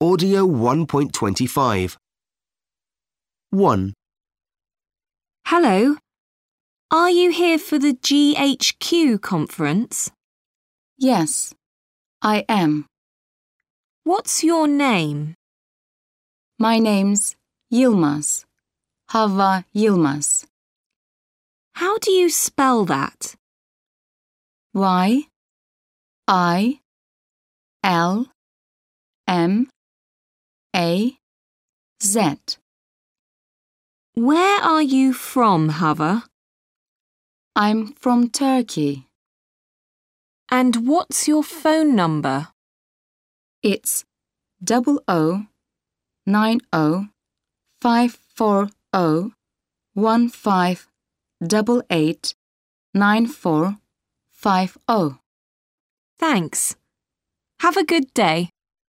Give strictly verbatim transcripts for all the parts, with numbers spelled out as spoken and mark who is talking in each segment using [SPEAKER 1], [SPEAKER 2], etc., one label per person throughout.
[SPEAKER 1] Audio one point two five. one.
[SPEAKER 2] Hello. Are you here for the G H Q conference?
[SPEAKER 3] Yes, I am.
[SPEAKER 2] What's your name?
[SPEAKER 3] My name's Yilmaz. Havva Yilmaz.
[SPEAKER 2] How do you spell that?
[SPEAKER 3] Y I L M A Z.
[SPEAKER 2] Where are you from, Havva?
[SPEAKER 3] I'm from Turkey.
[SPEAKER 2] And what's your phone number?
[SPEAKER 3] It's double O nine O five four O one five double eight nine four five O.
[SPEAKER 2] Thanks. Have a good day.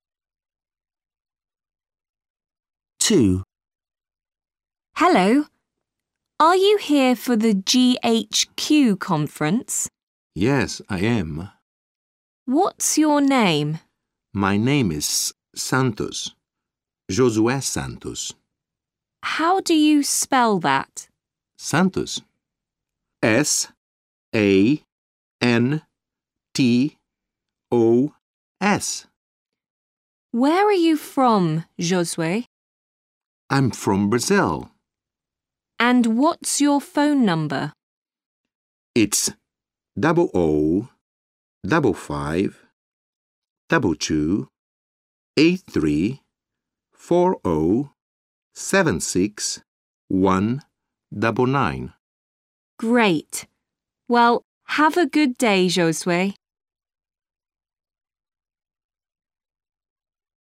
[SPEAKER 1] two.
[SPEAKER 2] Hello. Are you here for the G H Q conference?
[SPEAKER 4] Yes, I am.
[SPEAKER 2] What's your name?
[SPEAKER 4] My name is Santos. Josué Santos.
[SPEAKER 2] How do you spell that?
[SPEAKER 4] Santos. S A N T O S.
[SPEAKER 2] Where are you from, Josué?
[SPEAKER 4] I'm from Brazil.
[SPEAKER 2] And what's your phone number?
[SPEAKER 4] It's double O, double five, double two, eight three, four O, seven six, one, double nine.
[SPEAKER 2] Great. Well, have a good day, Josué.